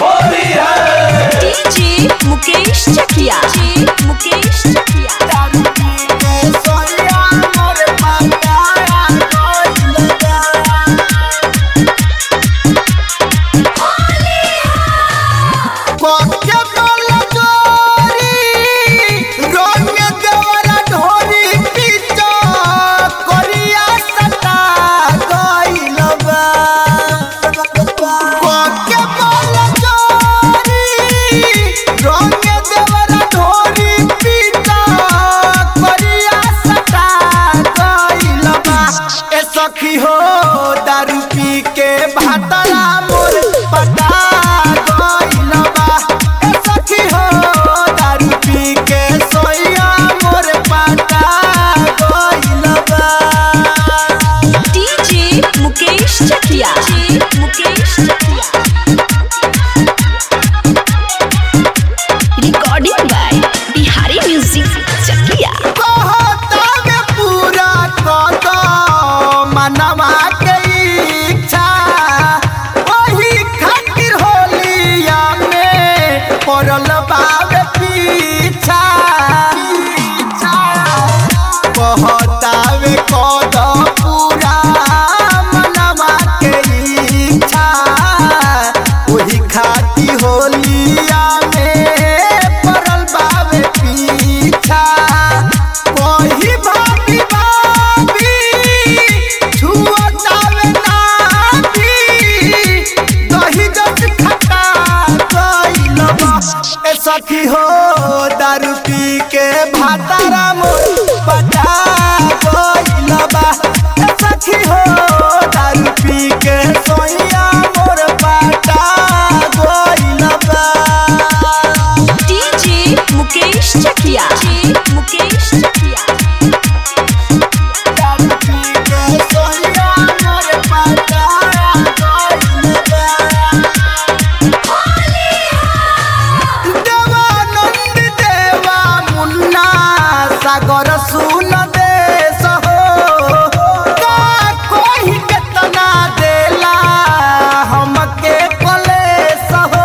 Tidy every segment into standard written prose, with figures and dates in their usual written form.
होली है। डीजे मुकेश चकिया, मुकेश चकिया। सखी हो दारू पी के भातरा मोर पटा गइल बा। सखी हो दारू पी के सोया मोर पटा गइल बा। DJ Mukesh Chakiya, Mukesh Chakiya. Recording by Bihari music Chakiya. मनवा के इच्छा वही खातिर होलिया में पड़ल बावे पीछा। कहतावे कद पूरा मनवा के इच्छा वही खातिर होलिया में पड़ल बावे पीछा। वही भाभी सखी हो दारू पी के भातारा मोर पटा गइल बा। सखी हो दारू पी के सोया मोर पटा गइल बा। डीजे मुकेश चकिया, मुकेश चकिया। दारू पी के सोया मोर पटा गइल बा। सागर सुन देश हो का कोई केतना देला हमके कलेश हो।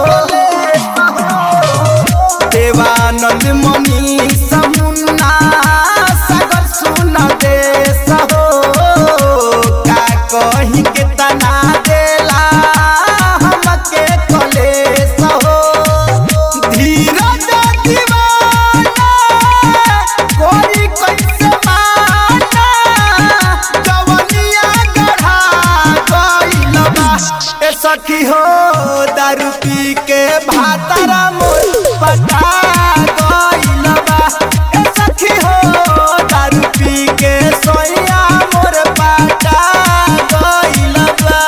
देवानंद मनीष मुन्ना सागर सुन देश हो का कोई केतना देला हमके कलेश हो। धीरज सखी हो दारू पी के भातारा मोर पटा गइल बा। सखी हो दारू पी के सोया मोर पटा गइल बा।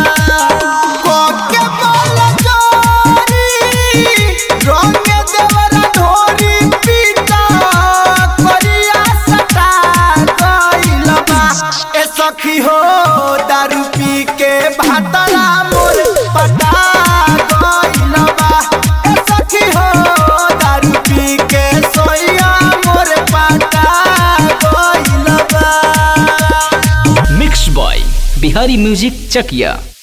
कोके बोल चोरी रंग देवरा ढोरी पीटा करिया सटा गइल बा। सखी हो दारू पी के भातारा मोर पटा गइल बा। सखी हो दारू पी के सोया मोर पटा गइल बा। मिक्स बॉय बिहारी म्यूजिक चकिया।